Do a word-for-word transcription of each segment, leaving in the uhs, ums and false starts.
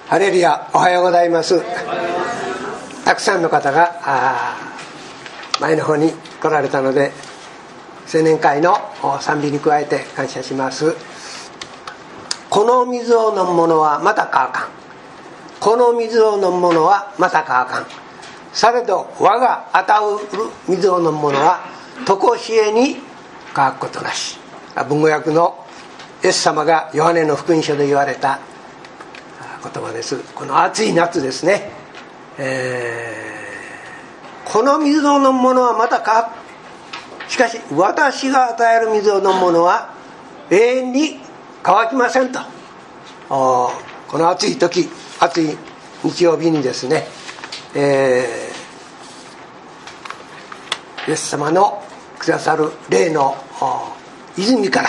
ハレルヤ、おはようございます。たくさんの方が前の方に来られたので、青年会の賛美に加えて感謝します。この水を飲む者はまた乾かん、この水を飲む者はまた乾かん、されど我が与うる水を飲む者は常しえに乾くことなし。文語訳のイエス様がヨハネの福音書で言われた言葉です。この暑い夏ですね、えー、この水を飲む者はまた乾く、しかし私が与える水を飲む者は永遠に乾きませんと。この暑い時、暑い日曜日にですね、えー、イエス様のくださる霊の泉から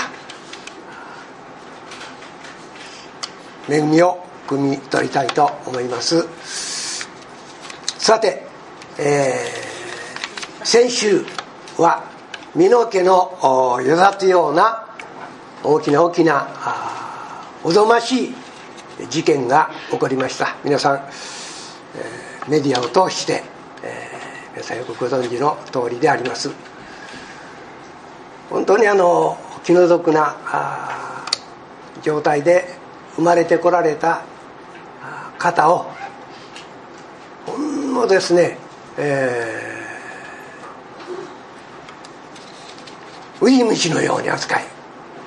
恵みを汲み取りたいと思います。さて、えー、先週は身の毛のよだつような大きな大きなおぞましい事件が起こりました。皆さん、えー、メディアを通して、えー、皆さんよくご存知の通りであります。本当にあの気の毒な状態で生まれてこられた方をほんのですね、えー、ウジ虫のように扱い、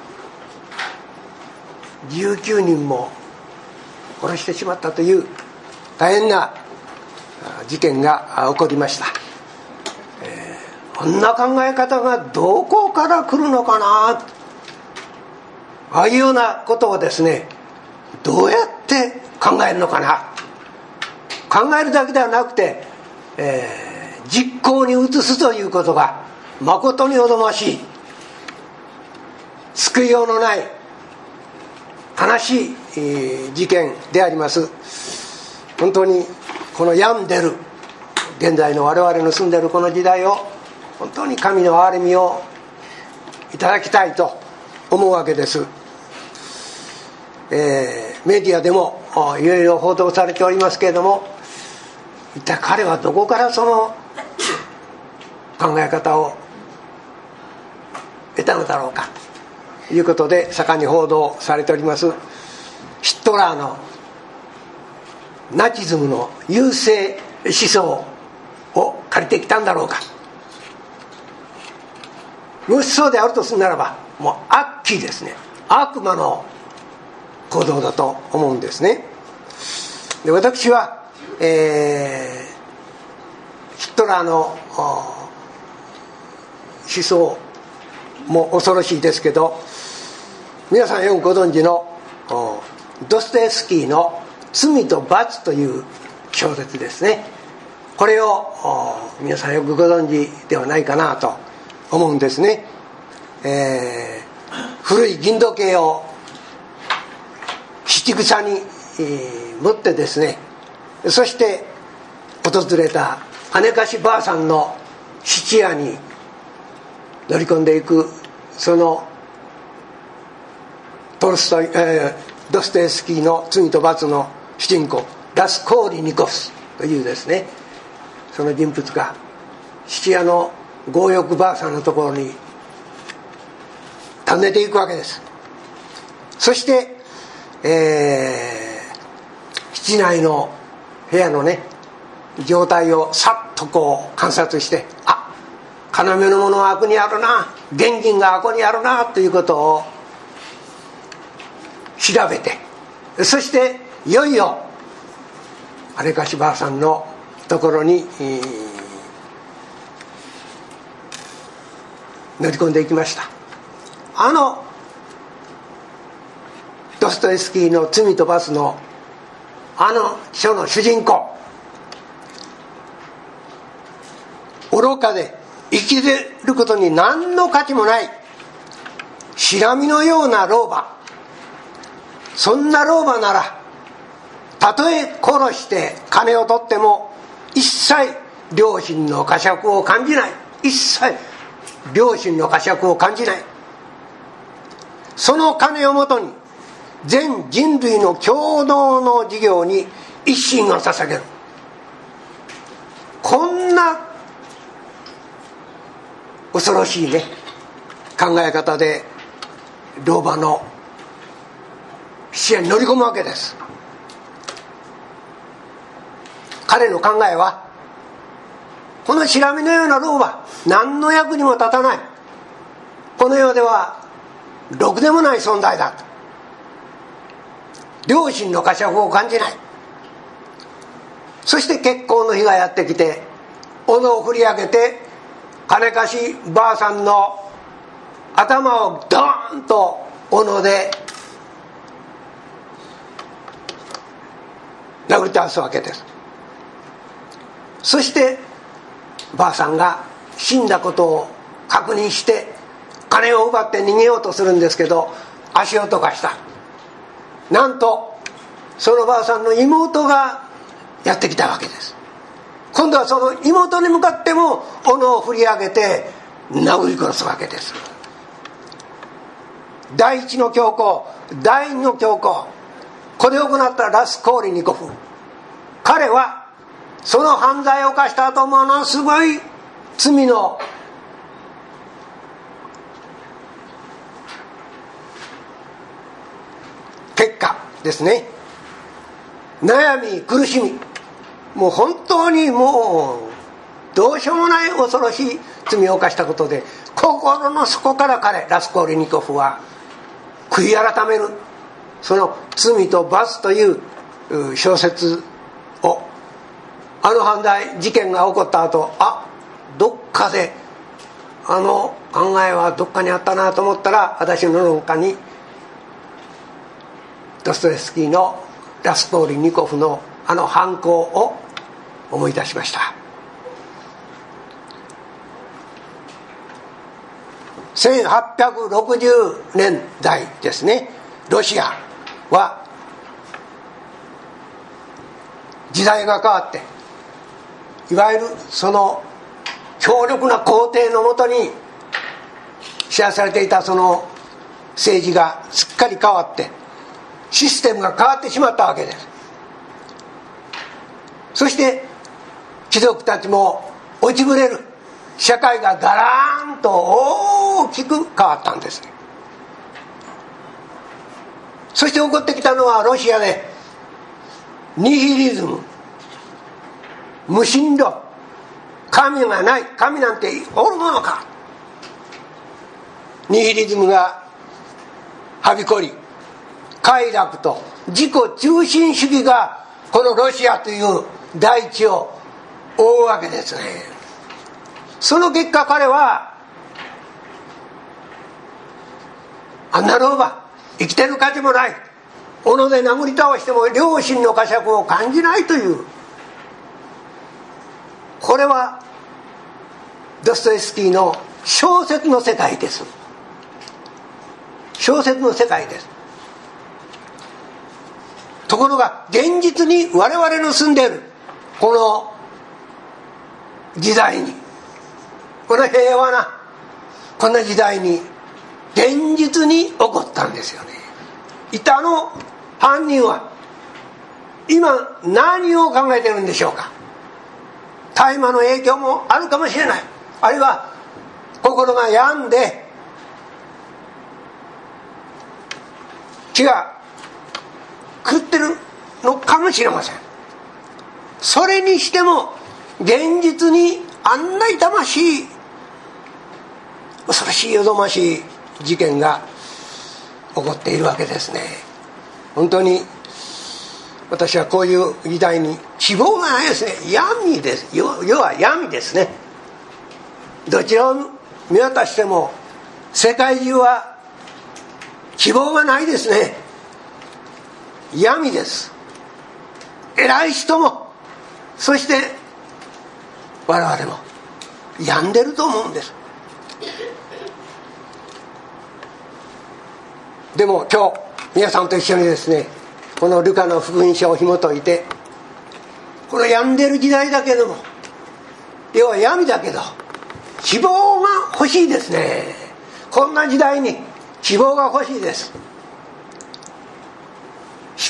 じゅうきゅうにんも殺してしまったという大変な事件が起こりました。えー、こんな考え方がどこから来るのかな、ああいうようなことをですね、どうやって考えるのかな。考えるだけではなくて、えー、実行に移すということが誠におぞましい、救いようのない悲しい、えー、事件であります。本当にこの病んでる現在の我々の住んでるこの時代を本当に神の憐れみをいただきたいと思うわけです。えー、メディアでもいろいろ報道されておりますけれども、一体彼はどこからその考え方を得たのだろうかということで盛んに報道されております。ヒットラーのナチズムの優勢思想を借りてきたんだろうか。もしそうであるとするならば、もう悪鬼ですね、悪魔の行動だと思うんですね。で、私は、えー、ヒットラーの思想も恐ろしいですけど、皆さんよくご存知のドストエフスキーの罪と罰という小説ですね。これを皆さんよくご存知ではないかなと思うんですね。えー、古い銀時計を七草に、えー、持ってですね、そして訪れた姉貸しばあさんの質屋に乗り込んでいく、そのトルストイ、えー、ドストエフスキーの罪と罰の主人公ラスコーリニコフスというですね、その人物が質屋の強欲ばあさんのところに訪ねていくわけです。そして、えー、室内の部屋のね状態をさっとこう観察して、あ、要のものはあこにあるな、現金があこにあるなということを調べて、そしていよいよ姉貸しばあさんのところに、えー、乗り込んでいきました。あのドストエフスキーの罪と罰のあの書の主人公、愚かで生きてることに何の価値もないシラミのような老婆、そんな老婆ならたとえ殺して金を取っても一切良心の呵責を感じない、一切良心の呵責を感じない。その金をもとに全人類の共同の事業に一心を捧げる、こんな恐ろしいね考え方でローマの視野に乗り込むわけです。彼の考えは、このシラミのようなローマ、何の役にも立たない、この世ではろくでもない存在だと、良心の呵責を感じない。そして結婚の日がやってきて、斧を振り上げて金貸しばあさんの頭をドーンと斧で殴り倒すわけです。そしてばあさんが死んだことを確認して金を奪って逃げようとするんですけど、足を溶かした。なんとそのばあさんの妹がやってきたわけです。今度はその妹に向かっても斧を振り上げて殴り殺すわけです。第一の凶行、第二の凶行、これを行ったラスコーリニコフ、彼はその犯罪を犯した後、ものすごい罪の結果ですね、悩み苦しみ、もう本当にもうどうしようもない恐ろしい罪を犯したことで、心の底から彼ラスコーリニコフは悔い改める。その罪と罰という小説を、あの犯罪事件が起こった後、あ、どっかであの考えはどっかにあったなと思ったら、私の中にドストエフスキーのラスコーリニコフのあの犯行を思い出しました。せんはっぴゃくろくじゅうねんだいですね、ロシアは時代が変わって、いわゆるその強力な皇帝のもとに支配されていたその政治がすっかり変わって、システムが変わってしまったわけです。そして貴族たちも落ちぶれる、社会がガラーンと大きく変わったんですね。そして起こってきたのはロシアでニヒリズム、無神論、神がない、神なんておるものか、ニヒリズムがはびこり、快楽と自己中心主義がこのロシアという大地を覆うわけですね。その結果、彼はあんな老婆、生きてる価値もない、斧で殴り倒しても良心の呵責を感じないという、これはドストエフスキーの小説の世界です。小説の世界です。ところが現実に我々の住んでいるこの時代に、この平和なこの時代に現実に起こったんですよね。一体あの犯人は今何を考えているんでしょうか。大麻の影響もあるかもしれない、あるいは心が病んで気が狂ってるのかもしれません。それにしても現実にあんな痛ましい、恐ろしい、よどましい事件が起こっているわけですね。本当に私はこういう時代に希望がないですね。闇です。要は闇ですね。どちらを見渡しても世界中は希望がないですね。闇です。偉い人も、そして我々も病んでると思うんです。でも今日皆さんと一緒にですね、このルカの福音書を紐解いて、この病んでる時代だけども、要は闇だけど希望が欲しいですね。こんな時代に希望が欲しいです。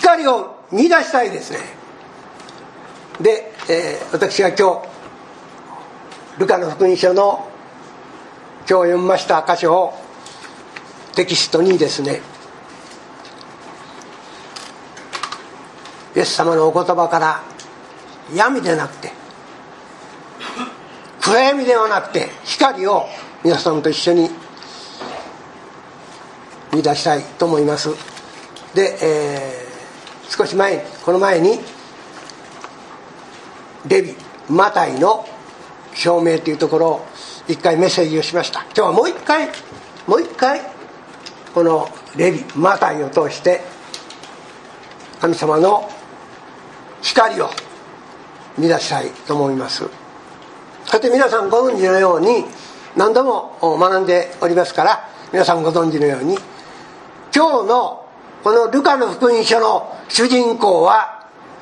光を見出したいですね。で、えー、私が今日ルカの福音書の今日読みました箇所をテキストにですね、イエス様のお言葉から闇でなくて暗闇ではなくて光を皆さんと一緒に見出したいと思います。で、えー、少し前この前にレビマタイの証明というところを一回メッセージをしました。今日はもう一回もう一回このレビマタイを通して神様の光を見出したいと思います。そして皆さんご存知のように何度も学んでおりますから、皆さんご存知のように今日のこのルカの福音書の主人公は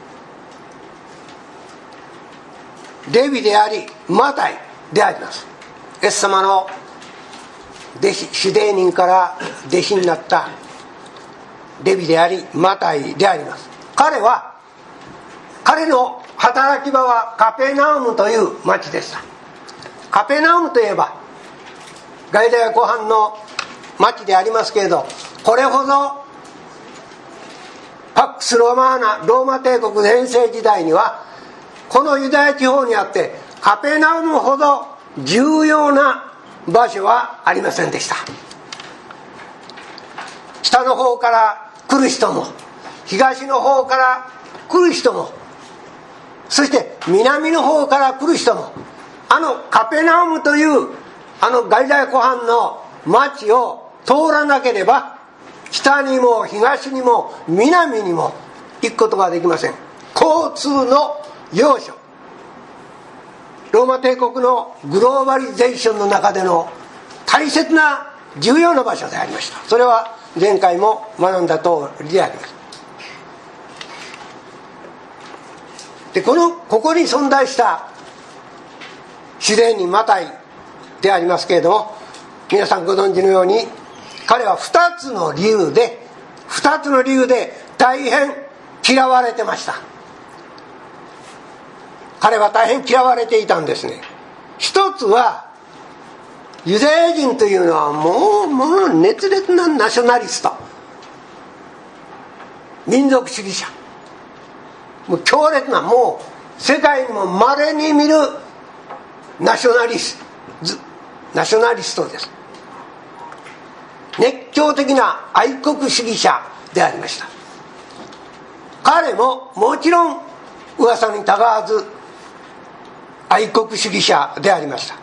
レビでありマタイであります。イエス様の弟子主税人から弟子になったレビでありマタイであります。彼は彼の働き場はカペナウムという町でした。カペナウムといえばガリラヤ湖畔の町でありますけれど、これほどパックスロマーナローマ帝国全盛時代にはこのユダヤ地方にあってカペナウムほど重要な場所はありませんでした。北の方から来る人も東の方から来る人も、そして南の方から来る人も、あのカペナウムというあのガリラヤ湖畔の町を通らなければ北にも東にも南にも行くことができません。交通の要所、ローマ帝国のグローバリゼーションの中での大切な重要な場所でありました。それは前回も学んだ通りであります。でこのここに存在した主税人マタイでありますけれども、皆さんご存知のように彼はふたつの理由でふたつの理由で大変嫌われてました。彼は大変嫌われていたんですね。一つはユダヤ人というのはもうもう熱烈なナショナリスト、民族主義者、もう強烈な、もう世界にも稀に見るナショナリストナショナリストです。熱狂的な愛国主義者でありました。彼ももちろん噂にたがわず愛国主義者でありました。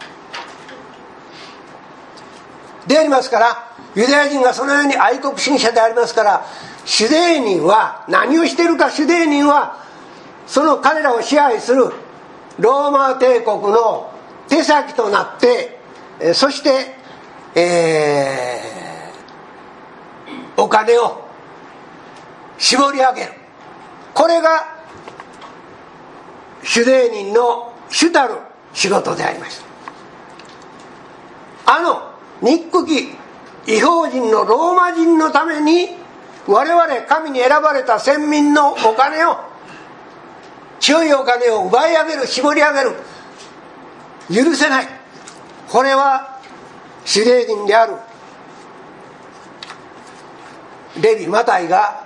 でありますから、ユダヤ人がそのように愛国主義者でありますから、主税人は何をしているか。主税人はその彼らを支配するローマ帝国の手先となって、そして、えー、お金を絞り上げる。これが主税人の主たる仕事でありました。あの憎き異邦人のローマ人のために我々神に選ばれた先民のお金を、強いお金を奪い上げる、絞り上げる、許せない。これは主税人であるレビマタイが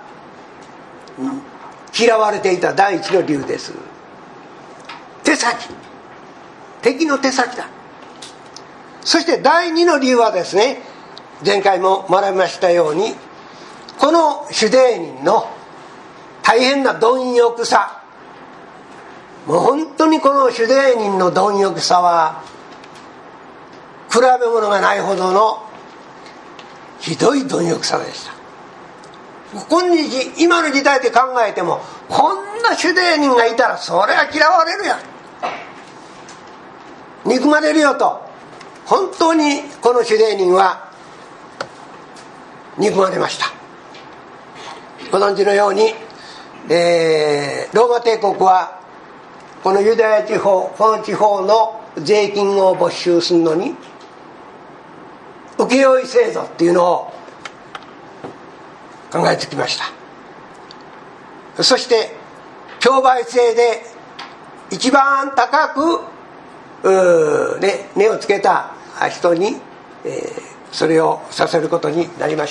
嫌われていた第一の理由です。手先、敵の手先だ。そして第二の理由はですね、前回も学びましたように、この主税人の大変な貪欲さ、もう本当にこの主税人の貪欲さは比べ物がないほどのひどい貪欲さでした。今日今の時代で考えても、こんな主税人がいたらそれは嫌われるやん、憎まれるよと。本当にこの主税人は憎まれました。ご存知のように、えー、ローマ帝国はこのユダヤ地方、この地方の税金を没収するのに請負制度っていうのを考えつきました。 そして競売制で一番高く、ね、値をつけた人に、えー、それをさせることになりました。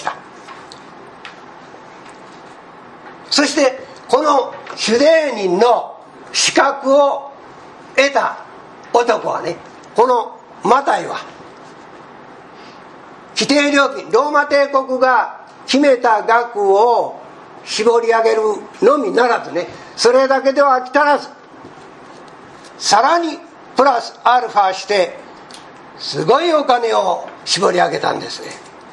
そしてこの主税人の資格を得た男はね、このマタイは規定料金、ローマ帝国が決めた額を絞り上げるのみならずね、それだけでは飽き足らず、さらにプラスアルファしてすごいお金を絞り上げたんですね。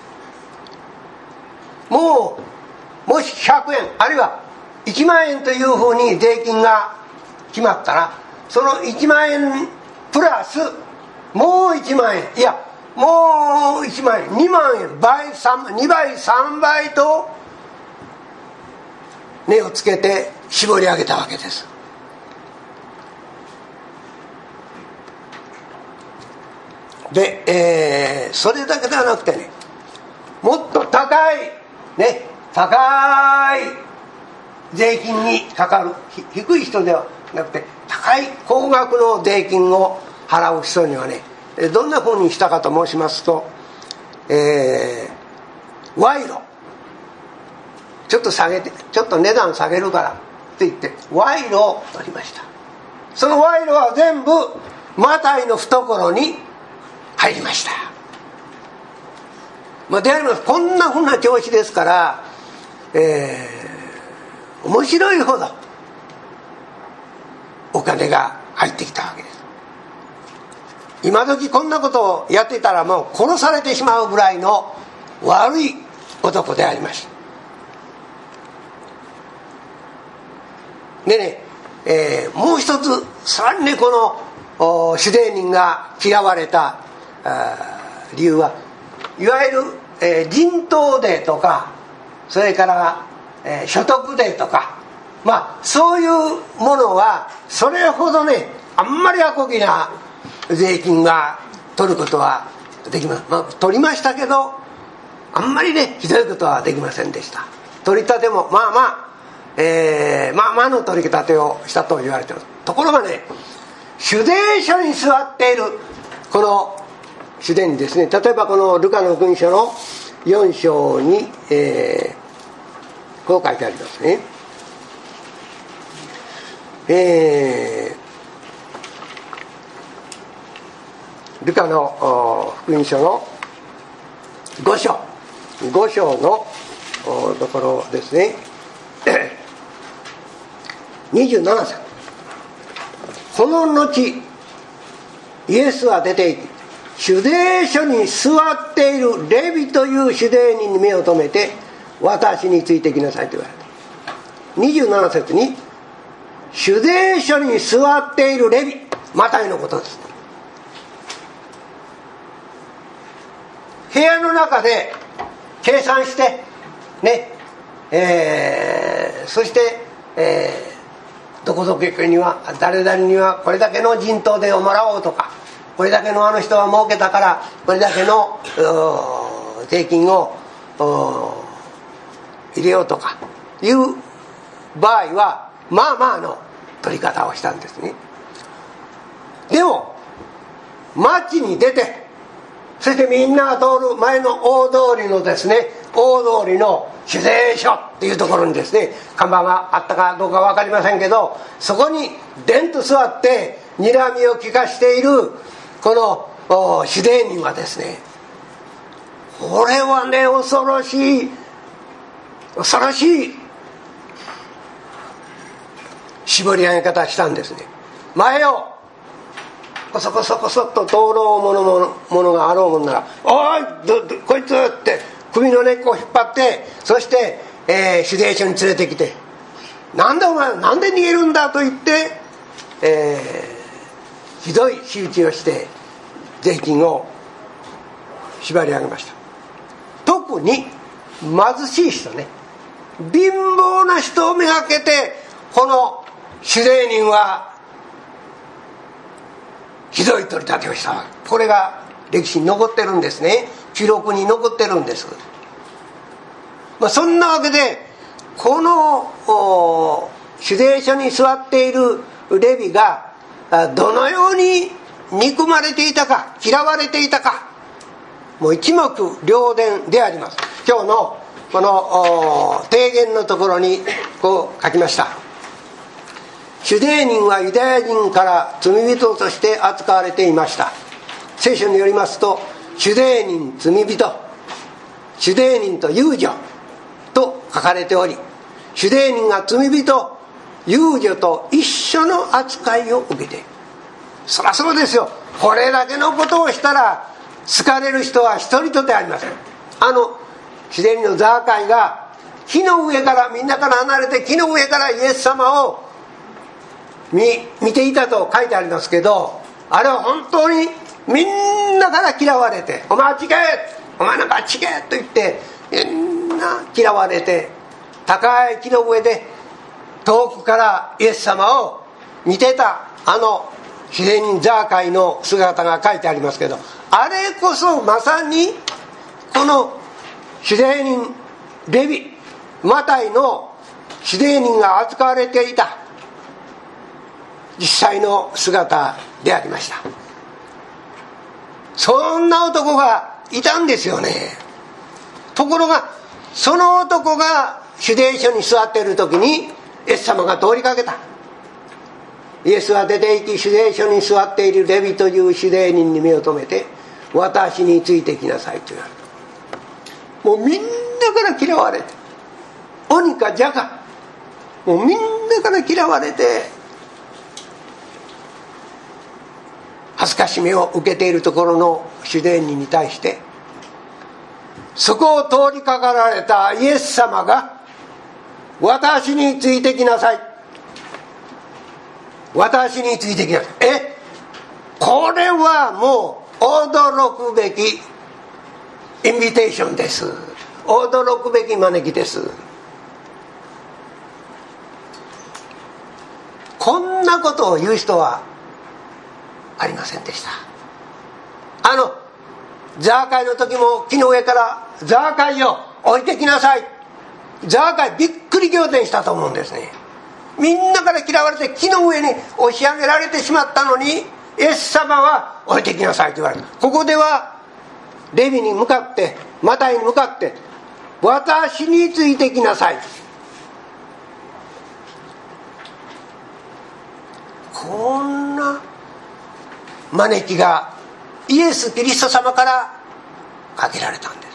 もうもしひゃくえんあるいはいちまんえんというふうに税金が決まったら、そのいちまんえんプラスもういちまんえん、いやもういちまんえん、にまんえん、倍にばいさんばいと値をつけて絞り上げたわけです。で、えー、それだけではなくてね、もっと高いね、高い税金にかかる、低い人ではなくて高い高額の税金を払う人にはね、どんなふうにしたかと申しますと、えー、賄賂、ちょっと下げて、ちょっと値段下げるからって言って賄賂を取りました。その賄賂は全部マタイの懐に入りました。まあ、であります。こんなふうな調子ですから、えー、面白いほどお金が入ってきたわけです。今時こんなことをやっていたらもう殺されてしまうぐらいの悪い男でありました。でね、えー、もう一つさらにね、この主税人が嫌われた理由はいわゆる、えー、人頭税とか、それから、えー、所得税とか、まあそういうものはそれほどね、あんまりアコギな税金が取ることはできます、まあ、取りましたけどあんまりねひどいことはできませんでした。取り立てもまあまあ、えー、まあまあの取り立てをしたと言われています。ところがね、主税所に座っているこの主税人ですね、例えばこのルカの福音書のよん章に、えー、こう書いてありますね。えー、ルカの福音書のご章ご章のところですねにじゅうなな節、この後イエスは出て行き、主税所に座っているレビという主税人に目を留めて、私についてきなさいと言われた。にじゅうなな節に主税所に座っているレビ、マタイのことです。部屋の中で計算してね、えー、そして、えー、どこどこには誰々にはこれだけの人頭税をもらおうとか、これだけのあの人は儲けたからこれだけの税金を入れようとかいう場合はまあまあの取り方をしたんですね。でも街に出て、そしてみんなが通る前の大通りのですね、大通りの主税所っていうところにですね、看板があったかどうか分かりませんけど、そこにでんと座って睨みを利かしているこの主税人はですね、これはね、恐ろしい恐ろしい絞り上げ方したんですね。前をこそこそこそっと通ろうものもものがあろうもんなら、おいどどこいつって首の根っこを引っ張って、そして、えー、主税所に連れてきて、なんでお前なんで逃げるんだと言って、えー、ひどい仕打ちをして税金を縛り上げました。特に貧しい人ね、貧乏な人をめがけてこの主税人はひどい取り立てをしたわけ。これが歴史に残ってるんですね。記録に残ってるんです。まあ、そんなわけでこの主税所に座っているレビがどのように憎まれていたか、嫌われていたか、もう一目瞭然であります。今日のこの提言のところにこう書きました。主税人はユダヤ人から罪人として扱われていました。聖書によりますと、主税人、罪人、主税人と遊女と書かれており、主税人が罪人、遊女と一緒の扱いを受けている。そりゃそうですよ。これだけのことをしたら好かれる人は一人とてありません。あの主税人のザーカイが木の上から、みんなから離れて木の上からイエス様を 見, 見ていたと書いてありますけど、あれは本当にみんなから嫌われて、お前ちげえ、お前なんかちげえと言ってみんな嫌われて、高い木の上で遠くからイエス様を見てたあの主税人ザーカイの姿が書いてありますけど、あれこそまさにこの主税人レビ、マタイの主税人が扱われていた実際の姿でありました。そんな男がいたんですよね。ところがその男が主税所に座っている時にイエス様が通りかけた。イエスは出て行き、主税所に座っているレビという主税人に目を留めて、私についてきなさいと言われた。もうみんなから嫌われて、鬼か蛇か、もうみんなから嫌われて、恥ずかしめを受けているところの主税人に対して、そこを通りかかられたイエス様が、私についてきなさい、私についてきなさい。え、これはもう驚くべきインビテーションです。驚くべき招きです。こんなことを言う人はありませんでした。あのザーカイの時も木の上からザーカイを置いてきなさい、ザーカイびっくり仰天したと思うんですね。みんなから嫌われて木の上に押し上げられてしまったのに、イエス様は置いてきなさいと言われた。ここではレビに向かって、マタイに向かって、私についてきなさい。こんな招きがイエス・キリスト様からかけられたんです。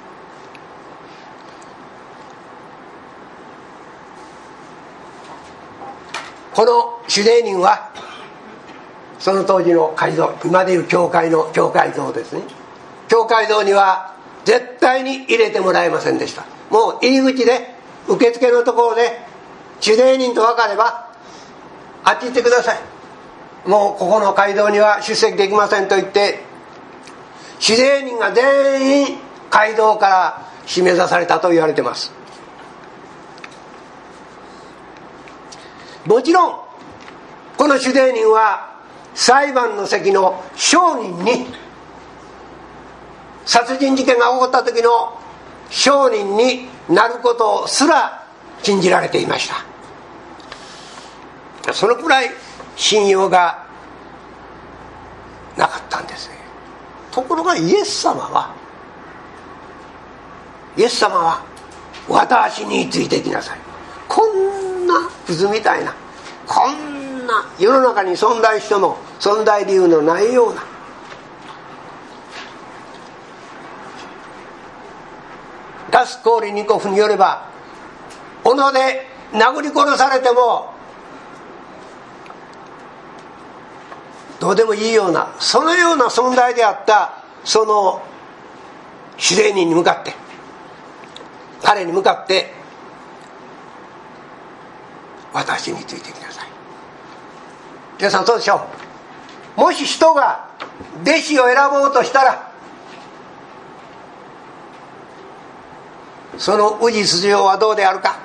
この主税人はその当時の街道、今でいう教会の教会堂ですね。教会堂には絶対に入れてもらえませんでした。もう入り口で、受付のところで主税人と分かれば、あっち行ってください、もうここの街道には出席できませんと言って、主税人が全員街道から締め出されたと言われています。もちろんこの主税人は裁判の席の証人に、殺人事件が起こった時の証人になることすら禁じられていました。そのくらい信用がなかったんですね。ところがイエス様はイエス様は私についてきなさい。こんなクズみたいな、こんな世の中に存在しても存在理由のないような、ラスコーリニコフによれば、斧で殴り殺されてもどうでもいいような、そのような存在であったその主税人に向かって、彼に向かって、私についてきなさい。皆さんどうでしょう。もし人が弟子を選ぼうとしたら、その氏筋上はどうであるか。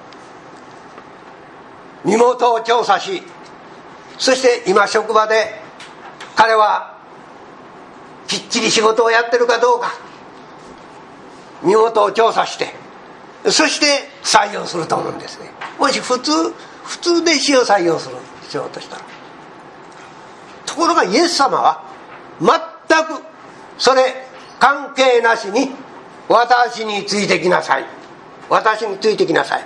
身元を調査し、そして今職場で彼はきっちり仕事をやってるかどうか、身元を調査して、そして採用すると思うんですね。もし普通普通弟子を採用するしようとしたら。ところがイエス様は全くそれ関係なしに、私についてきなさい、私についてきなさい。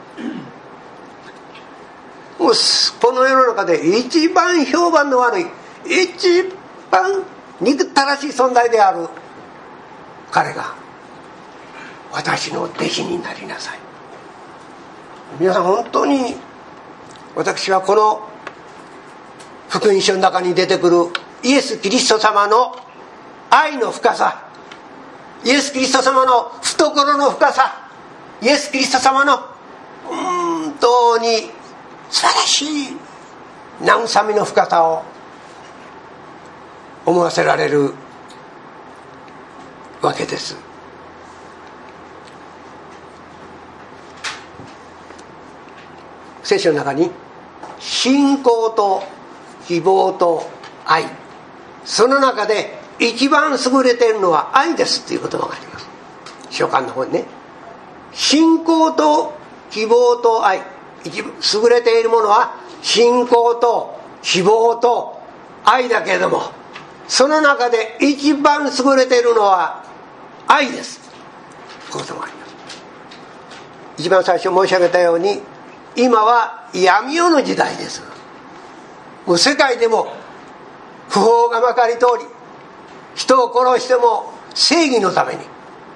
もうこの世の中で一番評判の悪い、一番憎たらしい存在である彼が、私の弟子になりなさい。皆さん、本当に私はこの福音書の中に出てくるイエス・キリスト様の愛の深さ、イエス・キリスト様の懐の深さ、イエス・キリスト様の本当に素晴らしい慰めの深さを思わせられるわけです。聖書の中に信仰と希望と愛、その中で一番優れているのは愛ですという言葉があります。書簡の方にね、信仰と希望と愛、一番優れているものは信仰と希望と愛だけれども、その中で一番優れているのは愛です。こういうこともあります。一番最初申し上げたように、今は闇夜の時代です。もう世界でも不法がまかり通り、人を殺しても正義のために、ね、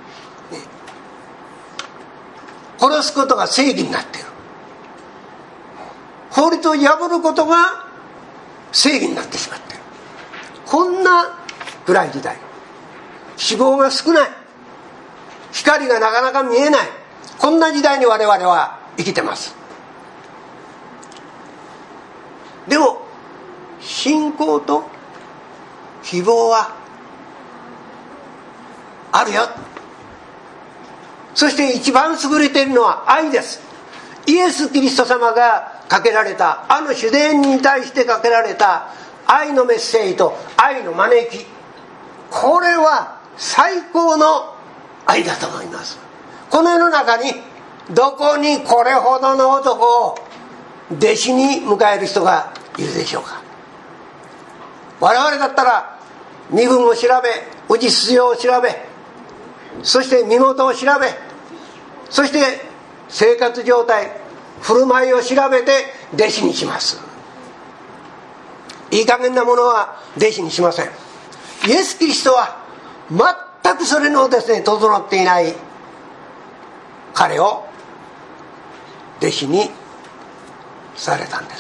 殺すことが正義になっている。法律を破ることが正義になってしまっている。こんな暗い時代、希望が少ない、光がなかなか見えない、こんな時代に我々は生きてます。でも信仰と希望はあるよ。そして一番優れているのは愛です。イエス・キリスト様がかけられた、あの主殿に対してかけられた愛のメッセージと愛の招き、これは最高の愛だと思います。この世の中にどこにこれほどの男を弟子に迎える人がいるでしょうか。我々だったら身分を調べ、氏筋を調べ、そして身元を調べ、そして生活状態、振る舞いを調べて弟子にします。いい加減なものは弟子にしません。イエス・キリストは全くそれのですね、整っていない彼を弟子にされたんです。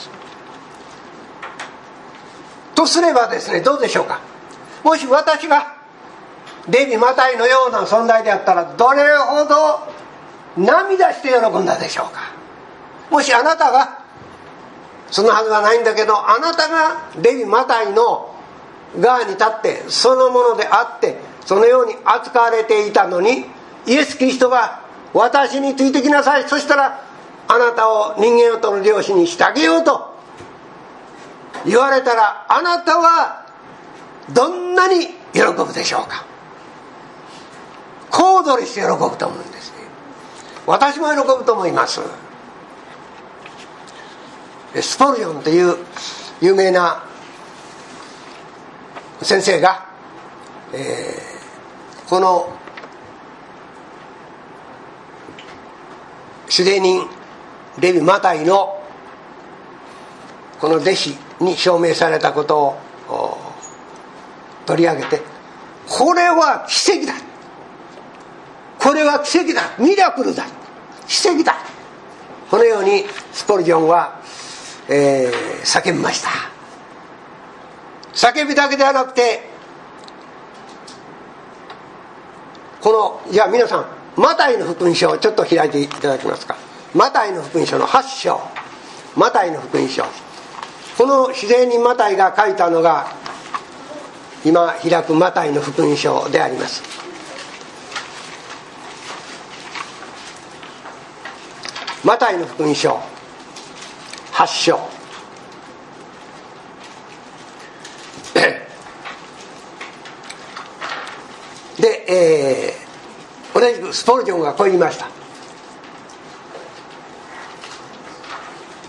とすればですね、どうでしょうか。もし私がレビ・マタイのような存在であったら、どれほど涙して喜んだでしょうか。もしあなたが、そのはずはないんだけど、あなたがレビ・マタイの側に立ってそのものであって、そのように扱われていたのに、イエス・キリストが私についてきなさい、そしたらあなたを人間を取る漁師にしてあげようと言われたら、あなたはどんなに喜ぶでしょうか。小躍りして喜ぶと思うんですね。私も喜ぶと思います。スポルジョンという有名な先生が、えー、この主税人レビ・マタイのこの弟子に証明されたことを取り上げて、これは奇跡だ、これは奇跡だ、ミラクルだ、奇跡だ、このようにスポルジョンは、えー、叫びました。叫びだけではなくて、この、じゃあ皆さんマタイの福音書をちょっと開いていただけますか。マタイの福音書のはち章、マタイの福音書、この主税人マタイが書いたのが今開くマタイの福音書であります。マタイの福音書はち章で、えー、同じくスポルジョンがこう言いました。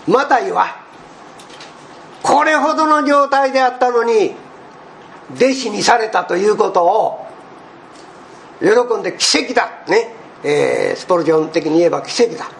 マタイはこれほどの状態であったのに弟子にされたということを喜んで奇跡だね、えー、スポルジョン的に言えば奇跡だ、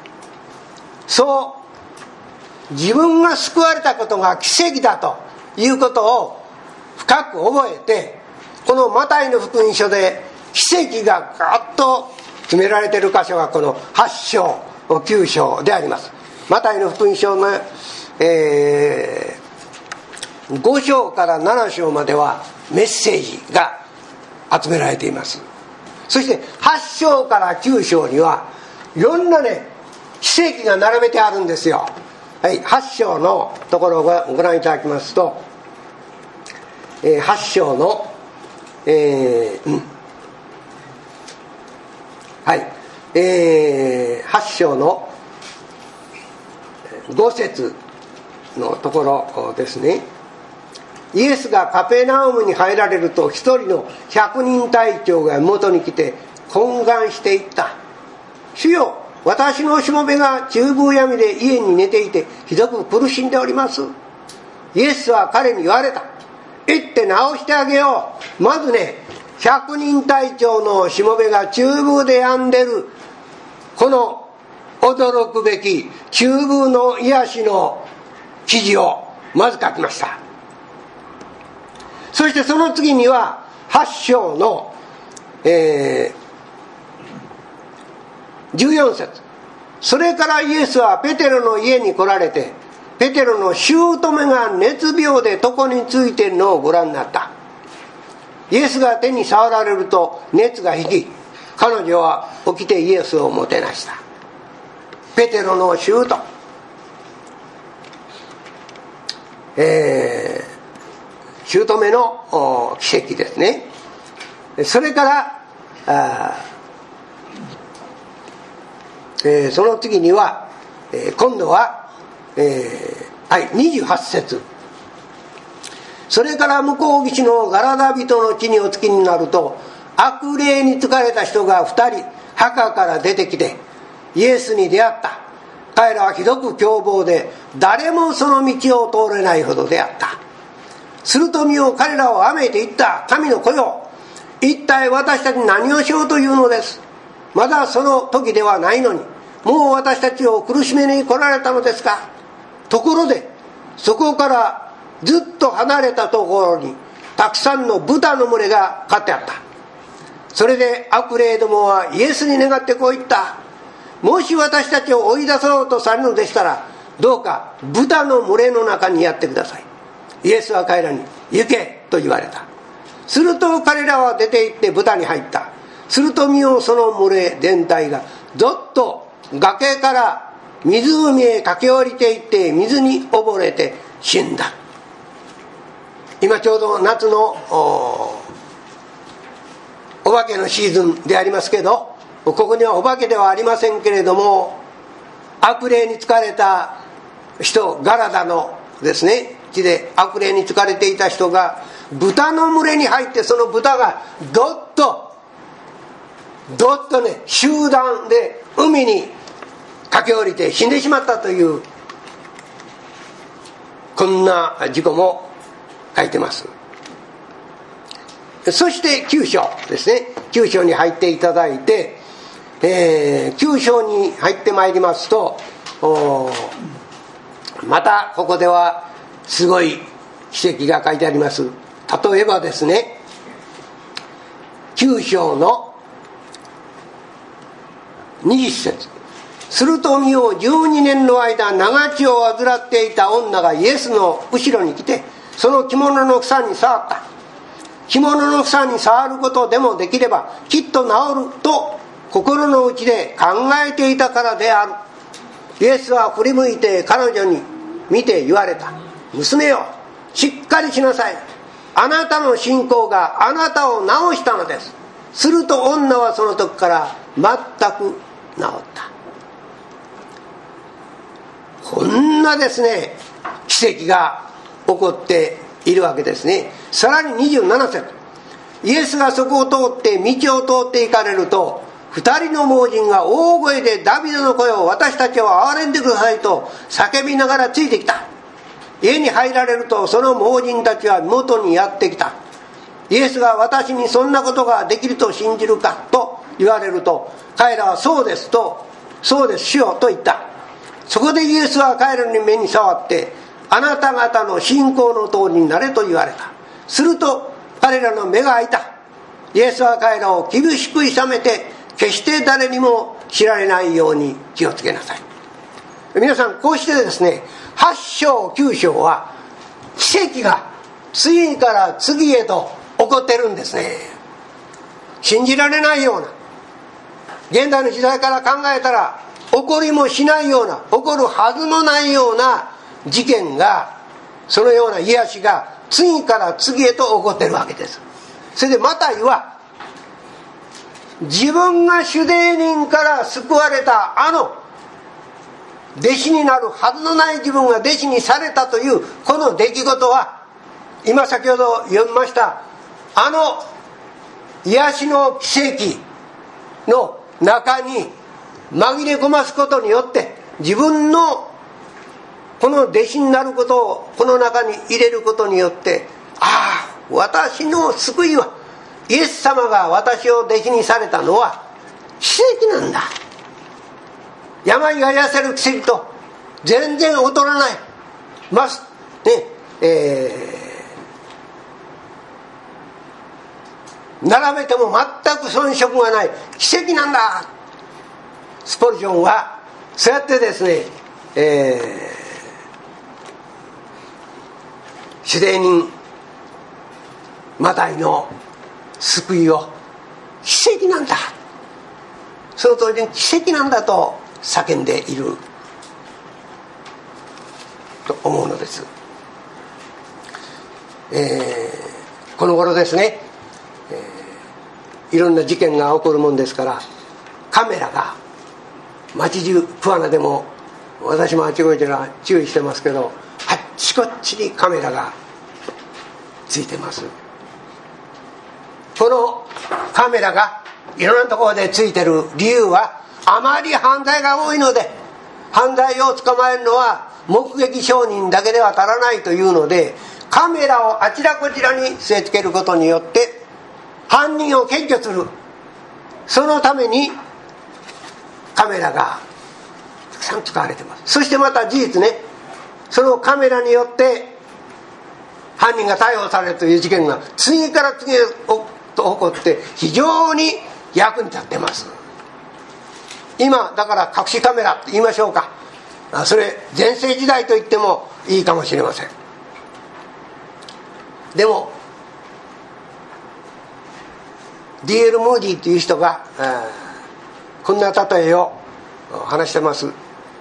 そう自分が救われたことが奇跡だということを深く覚えて、このマタイの福音書で奇跡がガッと詰められている箇所がこのはち章きゅう章であります。マタイの福音書の、えー、ご章からなな章まではメッセージが集められています。そしてはち章からきゅう章にはいろんなね奇跡が並べてあるんですよ。はい、はち章のところをご覧いただきますと、えー、はち章の、えーうん、はい、えー、はち章のご節のところですね。イエスがカペナウムに入られると、一人の百人隊長が元に来て懇願していった。主よ、私のしもべが中風闇で家に寝ていてひどく苦しんでおります。イエスは彼に言われた。行って治してあげよう。まずね、百人隊長のしもべが中風で病んでる、この驚くべき中風の癒しの記事をまず書きました。そしてその次にははち章の、えー、じゅうよん節。それからイエスはペテロの家に来られて、ペテロの姑が熱病で床についているのをご覧になった。イエスが手に触られると熱が引き、彼女は起きてイエスをもてなした。ペテロの姑、えー、姑の奇跡ですね。それからあ、えー、その次には、えー、今度は、えー、はい、にじゅうはち節。それから向こう岸のガラダ人の地にお着きになると、悪霊に疲れた人が二人墓から出てきてイエスに出会った。彼らはひどく凶暴で、誰もその道を通れないほどであった。すると見よ、彼らをあめいて言った。神の子よ、一体私たちに何をしようというのです。まだその時ではないのに、もう私たちを苦しめに来られたのですか。ところでそこからずっと離れたところにたくさんの豚の群れが飼ってあった。それで悪霊どもはイエスに願ってこう言った。もし私たちを追い出そうとされるのでしたら、どうか豚の群れの中にやってください。イエスは彼らに行けと言われた。すると彼らは出て行って豚に入った。すると見よ、その群れ全体がどっと崖から湖へ駆け下りていって水に溺れて死んだ。今ちょうど夏の お, お化けのシーズンでありますけど、ここにはお化けではありませんけれども、悪霊に疲れた人、ガラダのですね地で悪霊に疲れていた人が豚の群れに入って、その豚がどっとどっとね集団で海に駆け下りて死んでしまったという、こんな事故も書いてます。そしてきゅう章ですね。きゅう章に入っていただいて、えー、きゅう章に入ってまいりますと、またここではすごい奇跡が書いてあります。例えばですね、きゅう章のにじゅっ節。すると見よう、じゅうにねんの間長血を患っていた女がイエスの後ろに来て、その着物の房に触った。着物の房に触ることでもできればきっと治ると心の内で考えていたからである。イエスは振り向いて彼女に見て言われた。娘よ、しっかりしなさい。あなたの信仰があなたを治したのです。すると女はその時から全く治った。こんなですね奇跡が起こっているわけですね。さらににじゅうなな節。イエスがそこを通って道を通って行かれると、 二人の盲人が大声でダビデの声を私たちを憐れんでくださいと叫びながらついてきた。家に入られるとその盲人たちは元にやってきた。イエスが私にそんなことができると信じるかと言われると、彼らはそうですと、そうです主よと言った。そこでイエスは彼らの目に触って、あなた方の信仰の通りになれと言われた。すると彼らの目が開いた。イエスは彼らを厳しく諌めて、決して誰にも知られないように気をつけなさい。皆さん、こうしてですね、はち章きゅう章は奇跡が次から次へと起こってるんですね。信じられないような、現代の時代から考えたら起こりもしないような、起こるはずもないような事件が、そのような癒しが次から次へと起こってるわけです。それでマタイは、自分が主税人から救われたあの弟子になるはずのない自分が弟子にされたというこの出来事は、今先ほど読みましたあの癒しの奇跡の中に紛れ込ますことによって、自分のこの弟子になることをこの中に入れることによって、ああ、私の救いはイエス様が私を弟子にされたのは奇跡なんだ。病が癒せる奇跡と全然劣らないますね、えー、並べても全く遜色がない奇跡なんだ。スポルジョンはそうやってですね、えー、主税人マタイの救いを奇跡なんだ、その通りに奇跡なんだと叫んでいると思うのです。えー、この頃ですね、えー、いろんな事件が起こるもんですから、カメラが街中、プアナでも私もあちこちから注意してますけど、あっちこっちにカメラがついてます。このカメラがいろんなところでついてる理由は、あまり犯罪が多いので、犯罪を捕まえるのは目撃証人だけでは足らないというので、カメラをあちらこちらに据え付けることによって犯人を検挙する、そのためにカメラがたくさん使われています。そしてまた事実ね、そのカメラによって犯人が逮捕されるという事件が次から次へと起こって非常に役に立っています。今だから隠しカメラって言いましょうか、それ全盛時代と言ってもいいかもしれません。でも ディーエル ムーディという人がこんな例えを話してます。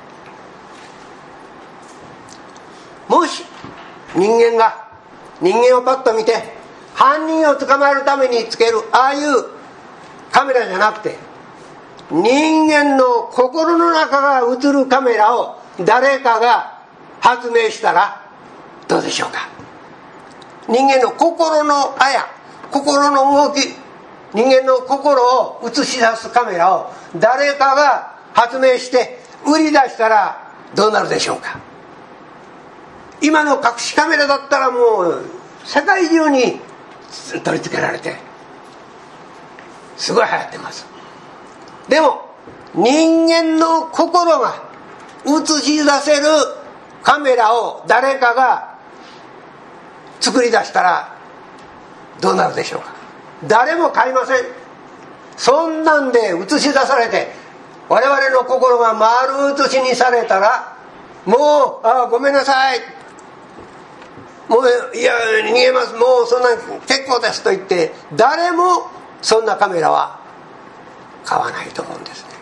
もし人間が人間をパッと見て犯人を捕まえるためにつけるああいうカメラじゃなくて、人間の心の中が映るカメラを誰かが発明したらどうでしょうか。人間の心のあや、心の動き、人間の心を映し出すカメラを誰かが発明して売り出したらどうなるでしょうか。今の隠しカメラだったらもう世界中に取り付けられてすごい流行ってます。でも人間の心が映し出せるカメラを誰かが作り出したらどうなるでしょうか。誰も買いません。そんなんで映し出されて我々の心が丸写しにされたら、もうあごめんなさい、もういや逃げます、もうそんな結構ですと言って誰もそんなカメラは買わないと思うんですね。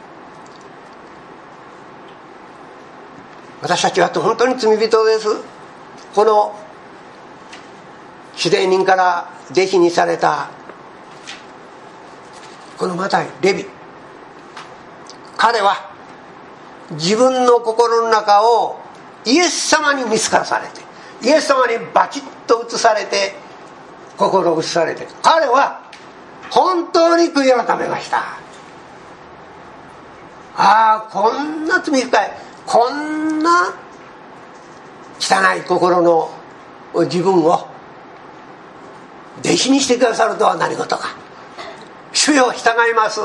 私たちは本当に罪人です。この主税人から弟子にされたこのマタイ、レビ、彼は自分の心の中をイエス様に見透かされて、イエス様にバチッと映されて、心を映されて、彼は本当に悔い改めました。 ああこんな罪深い、こんな汚い心の自分を弟子にしてくださるとは何事か。主よ従います。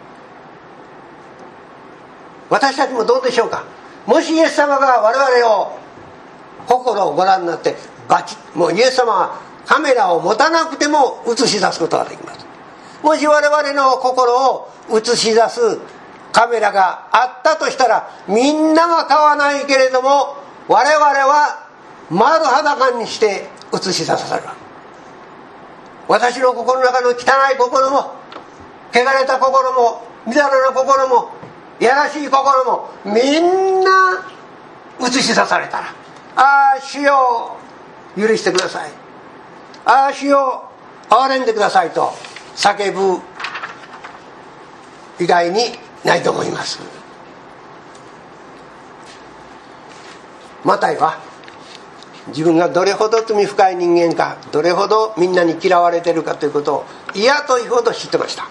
私たちもどうでしょうか。もしイエス様が我々を心をご覧になってバチッ、もうイエス様はカメラを持たなくても映し出すことができます。もし我々の心を映し出すカメラがあったとしたら、みんなが買わないけれども我々は丸裸にして映し出される。私の心の中の汚い心も、汚れた心も、みだらな心も、いやらしい心もみんな映し出されたら、ああ主よ許してください、ああ主よ憐れんでくださいと叫ぶ以外にないと思います。マタイは自分がどれほど罪深い人間か、どれほどみんなに嫌われているかということを嫌というほど知ってました。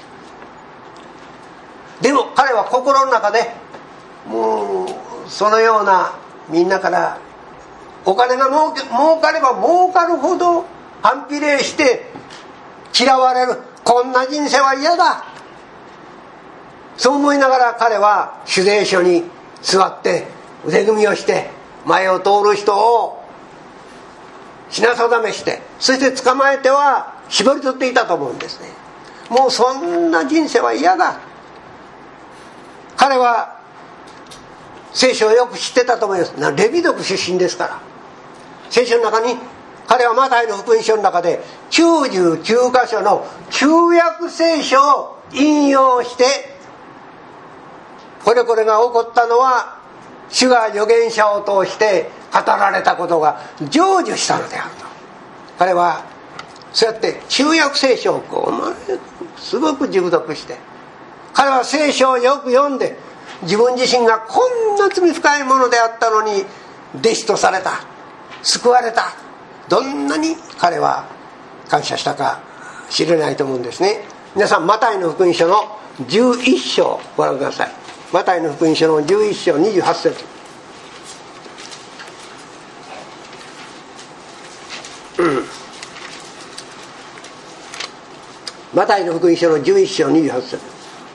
でも彼は心の中でもうそのようなみんなからお金が儲け儲かれば儲かるほど反比例して嫌われる、こんな人生は嫌だ、そう思いながら彼は主税所に座って腕組みをして前を通る人を品定めして、そして捕まえては絞り取っていたと思うんですね。もうそんな人生は嫌だ。彼は聖書をよく知ってたと思います。レビ族出身ですから。聖書の中に彼はマタイの福音書の中できゅうじゅうきゅう箇所の旧約聖書を引用して、これこれが起こったのは主が預言者を通して語られたことが成就したのであると。彼はそうやって旧約聖書をこうすごく熟読して、彼は聖書をよく読んで、自分自身がこんな罪深いものであったのに弟子とされた、救われた、どんなに彼は感謝したか知れないと思うんですね。皆さんマタイの福音書のじゅういっ章をご覧ください。マタイの福音書のじゅういっ章にじゅうはち節、うん、マタイの福音書のじゅういっ章にじゅうはち節、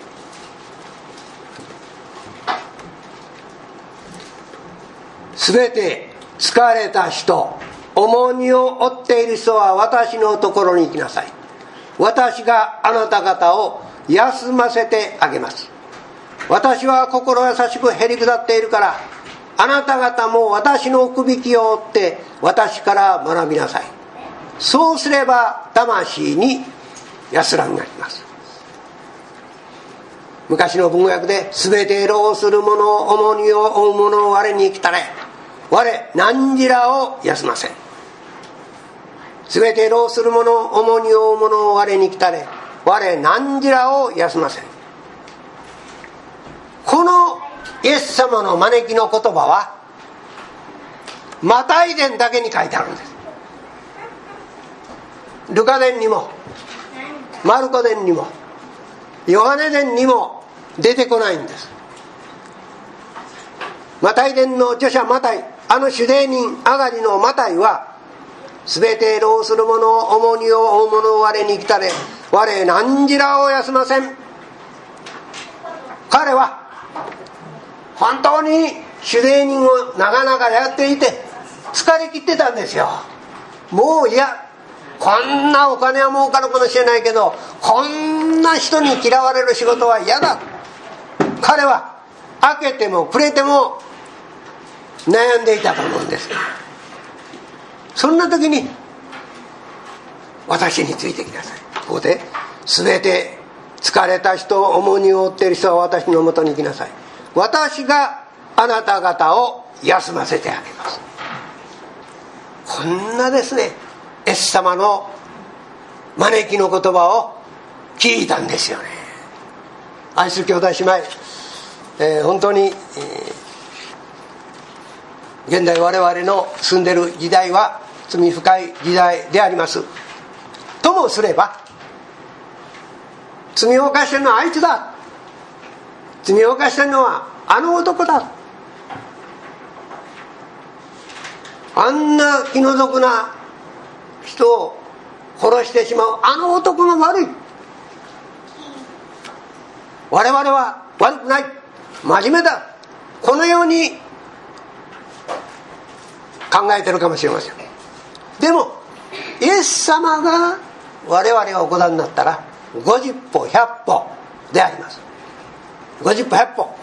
すべて疲れた人、重荷を負っている人は私のところに行きなさい。私があなた方を休ませてあげます。私は心優しくへり下っているから、あなた方も私のくびきを追って私から学びなさい。そうすれば魂に安らぎがあります。昔の文語訳で、すべて労する者、重荷を負う者を我に来たれ、我何時らを休ませ。すべて労する者、重荷を負う者を我に来たれ、我何時らを休ませ。このイエス様の招きの言葉はマタイ伝だけに書いてあるんです。ルカ伝にもマルコ伝にもヨハネ伝にも出てこないんです。マタイ伝の著者マタイ、あの主税人上がりのマタイは、すべて労する者、重荷を負う者を我に来たれ、我何時らを休ません。彼は本当に主税人を長々やっていて疲れ切ってたんですよ。もういや、こんなお金は儲かるかもしれないけど、こんな人に嫌われる仕事は嫌だ。彼は明けても暮れても悩んでいたと思うんです。そんな時に私についてきなさい。ここで全て疲れた人、重荷を負っている人は私のもとに来なさい。私があなた方を休ませてあげます。こんなですね、イエス様の招きの言葉を聞いたんですよね。愛する兄弟姉妹、えー、本当に、えー、現代我々の住んでいる時代は罪深い時代であります。ともすれば、罪を犯しているのはあいつだ、 罪を犯したのはあの男だ。あんな気の毒な人を殺してしまうあの男が悪い。我々は悪くない、真面目だ、このように考えてるかもしれません。でもイエス様が我々がお子になったらごじゅっぽひゃっぽであります。ごじゅっぽひゃっぽ、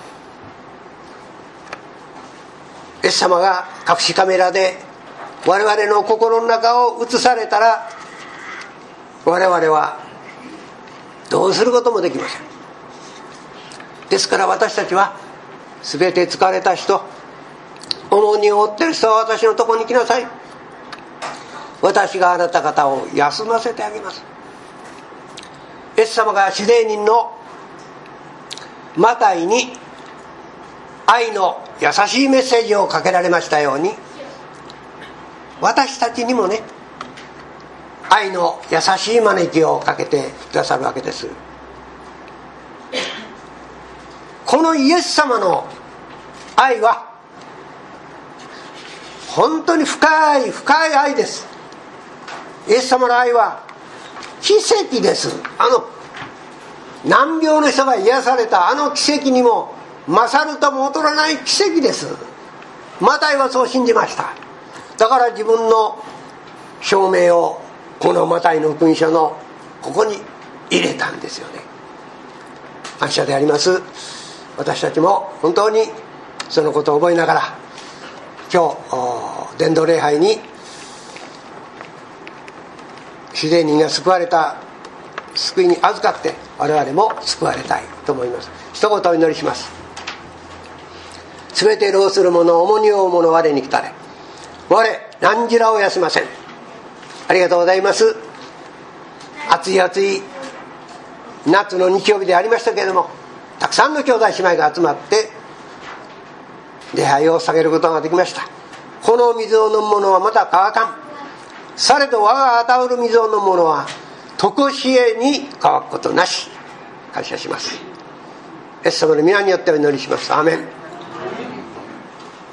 イエス様が隠しカメラで我々の心の中を映されたら、我々はどうすることもできません。ですから私たちは全て疲れた人、重荷を負っている人は私のところに来なさい、私があなた方を休ませてあげます。イエス様が主税人のマタイに愛の優しいメッセージをかけられましたように、私たちにもね、愛の優しい招きをかけてくださるわけです。このイエス様の愛は本当に深い深い愛です。イエス様の愛は奇跡です。あの難病の人が癒されたあの奇跡にも勝るとも劣らない奇跡です。マタイはそう信じました。だから自分の証明をこのマタイの福音書のここに入れたんですよね。感謝であります。私たちも本当にそのことを覚えながら、今日伝道礼拝に主税人が救われた救いに預かって我々も救われたいと思います。一言お祈りします。すべて労する者、重荷を負う者、我に来たれ。我何時らを休ません。ありがとうございます。暑い暑い夏の日曜日でありましたけれども、たくさんの兄弟姉妹が集まって礼拝を下げることができました。この水を飲む者はまた乾かん。されど我が与うる水を飲む者は常しえに乾くことなし。感謝します。イエス様の皆によってお祈りします。アーメン。